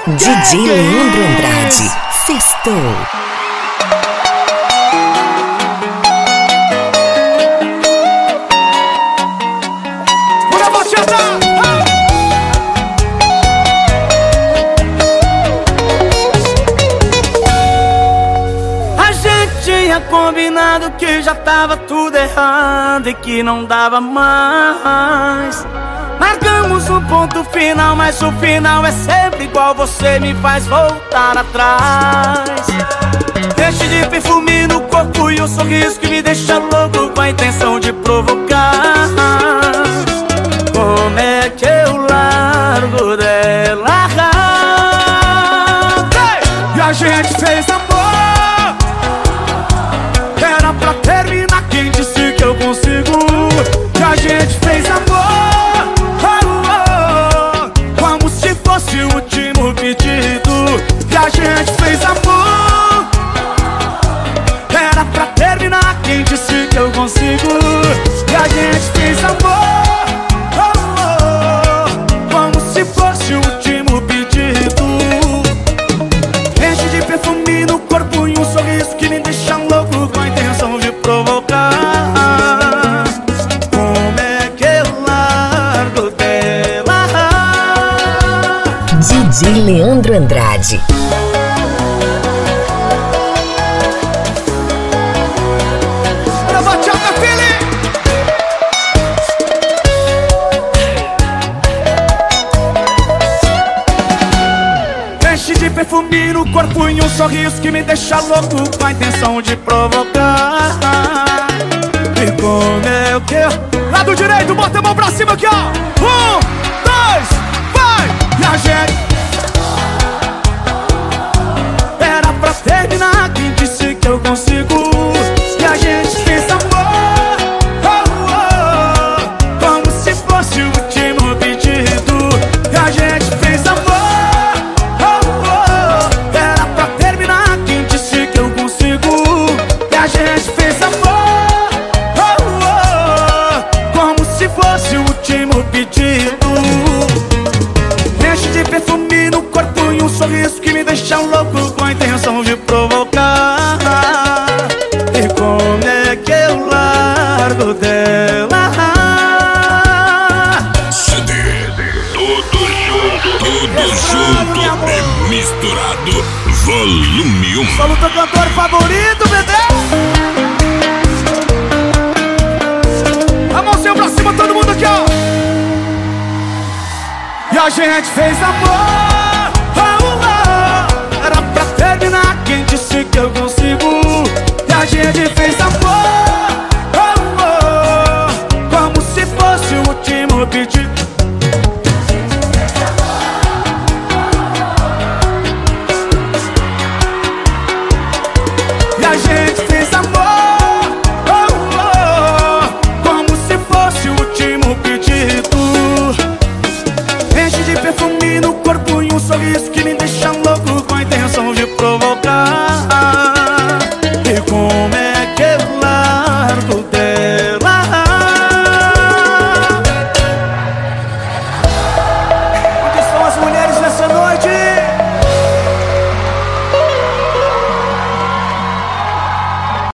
DJ Leandro Andrade, sextou. Tinha combinado que já tava tudo errado e que não dava mais. Marcamos um ponto final, mas o final é sempre igual. Você me faz voltar atrás. Deixe de perfume no corpo e um sorriso que me deixa louco com a intenção de provocar. Como é que eu largo dela? E a gente fez amor. Era pra terminar, quem disse que eu consigo? Que a gente fez amor, como se fosse o último pedido. Que a gente fez amor. Era pra terminar, quem disse que eu consigo? Que a gente fez amor, como se fosse o último pedido. Enche de perfume no corpo e um sorriso que me deixa louco com a intenção de provocar. Como é que eu largo dela? DJ Leandro Andrade. Bora, bachata, filho! Enche de perfume no corpo e um sorriso que me deixa louco com a intenção de provocar. E como é que eu... Lado direito, bota a mão pra cima aqui, ó. 1, 2, vai! E a gente... Era pra terminar, quem disse que eu consigo? E a gente fez amor, como se fosse o último pedido. E a gente fez amor. Era pra terminar, quem disse que eu consigo? E a gente fez amor, como se fosse o último pedido. Enche de perfume no corpo e um sorriso que me deixa louco com a intenção de provocar. E como é que eu largo dela? CD, tudo junto e misturado, volume 1. Solo teu cantor favorito, bebê. A mãozinha pra cima, todo mundo aqui, ó. E a gente fez amor.